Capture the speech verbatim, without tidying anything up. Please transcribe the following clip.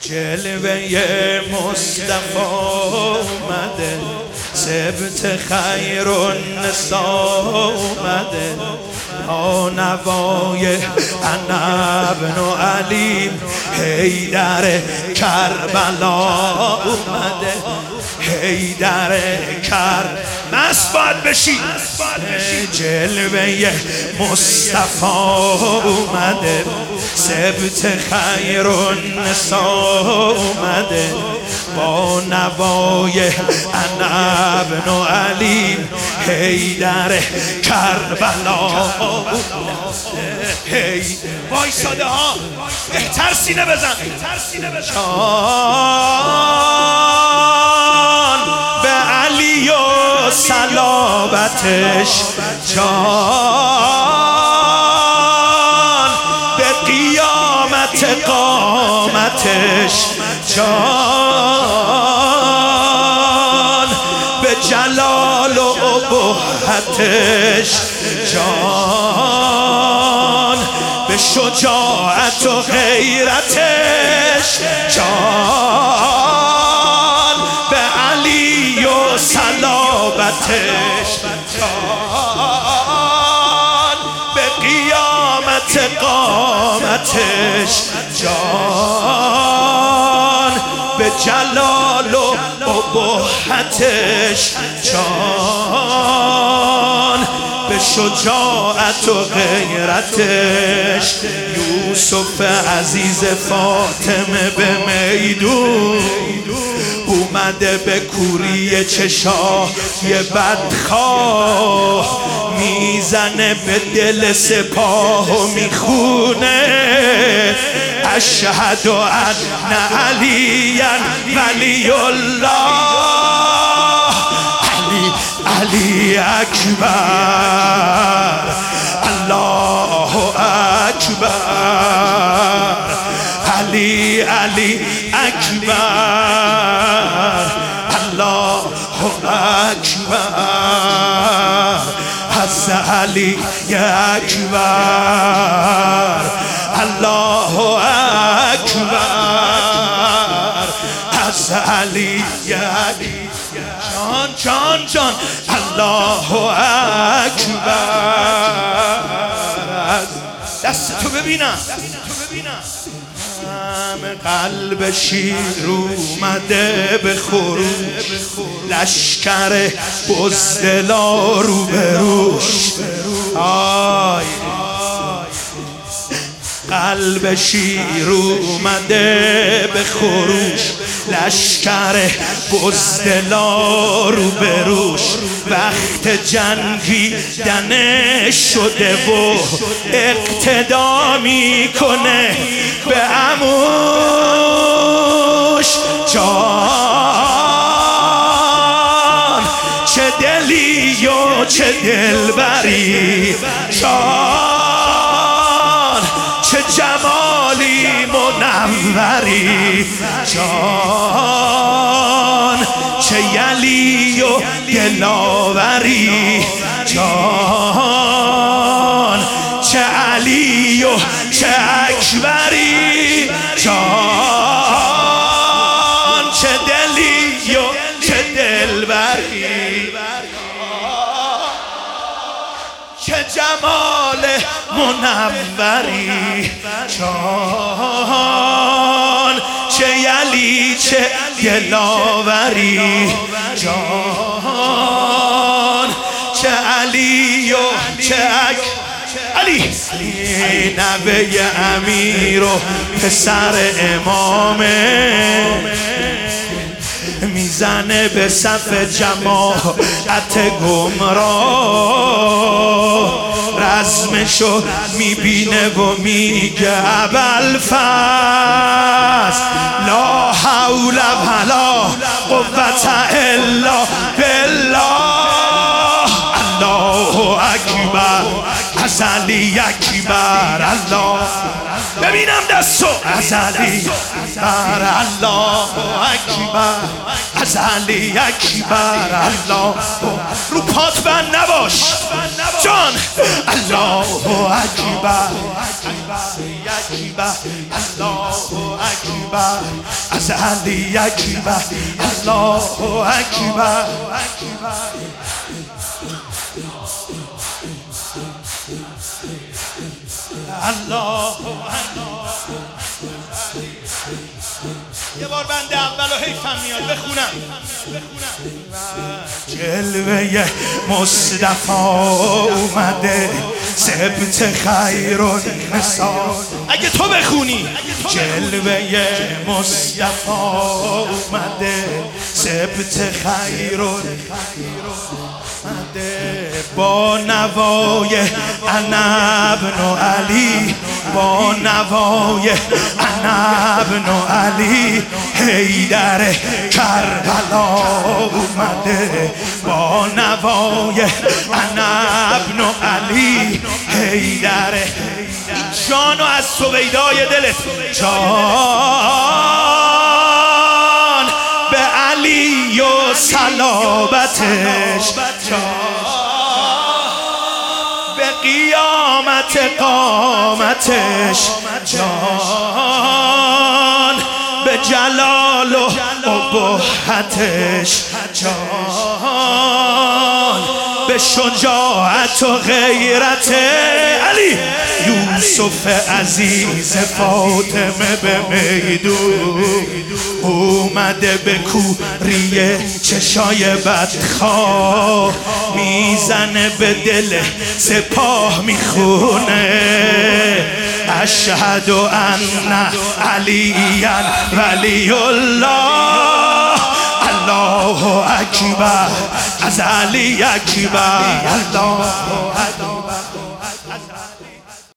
جلوه مصطفی اومده، سبت خیر النساء اومده، با نوای انا ابن علی حیدر کربلا اومده، حیدر کربلا مست باید بشی. جلوه مصطفی اومده، سبت خیر النساء اومده، با نوای انا ابن علی حیدر کربلا. هی وایساده ها، بهتر سینه بزن. جان به علی و صلابتش، جان به قیامت قامتش، جان به جلال و ابهتش، جان به شجاعت و غیرتش، جان به علی و صلابتش، جان به قیامت قامتش، جان به جلال و ابهتش، جان به شجاعت و غیرتش. یوسف عزیز فاطمه به میدون اومده، به کوری چشای بدخواه میزنه به دل سپاه و میخونه اشهد ان علی ولی الله. علی علی اکبر، الله اکبر، علی علی اکبر، الله اکبر، حضرت علی اکبر، الله اکبر، حضرت علی اکبر. جان جان جان الله اکبر. دست تو ببینم. قلب شیر اومده به خروش، لشکر بزدلا رو به روش. آی قلب شیر اومده به خروش، لشکر بزدلا رو به روش. وقت جنگیدن شده و اقتدا میکنه به عموش. جان چه دلی و چه دلبری، جان چه جمالی منوری، جان چه یلی و دلاوری، جان چه علی و چه اکبری، جان چه دلی و چه دلبری، چه جمال منوری، جان چه یلی چه دلاوری، جان چه علی و چه اک علی. نوه امیر و پسر امامه، میزنه به صف جماعت گمراه، رزمشو میبینه و میگه ابوالفضل لا حول ولا قوة الا بالله. الله اکبر، از علی اکبر، الله ببینم دستو از علی بر الله اکبر، از علی اکبر الله. رو پات بند نباش جان. الله اکبر اکبر الله اکبر، از علی اکبر الله اکبر. الله یه بار بنده اول و حیفم میاد بخونم. جلوه مصطفی اومده سبت خیر و نسان. اگه تو بخونی جلوه مصطفی اومده سبت خیر و با نوای انا ابن علی، با نوای انا ابن علی حیدر کربلا اومده، با نوای انا ابن علی حیدر. این جانو از سویدای دلت جان به علی و صلابتش، به قیامت قامتش جان، به جلال و ابهتش جان، به شجاعت و غیرت علی. یوسف عزیز فاطمه به میدون اومده به کوری چشای بدخواه، میزنه به دل سپاه میخونه اشهد ان علی ولی الله. الله اکبر، از علی اکبر الله.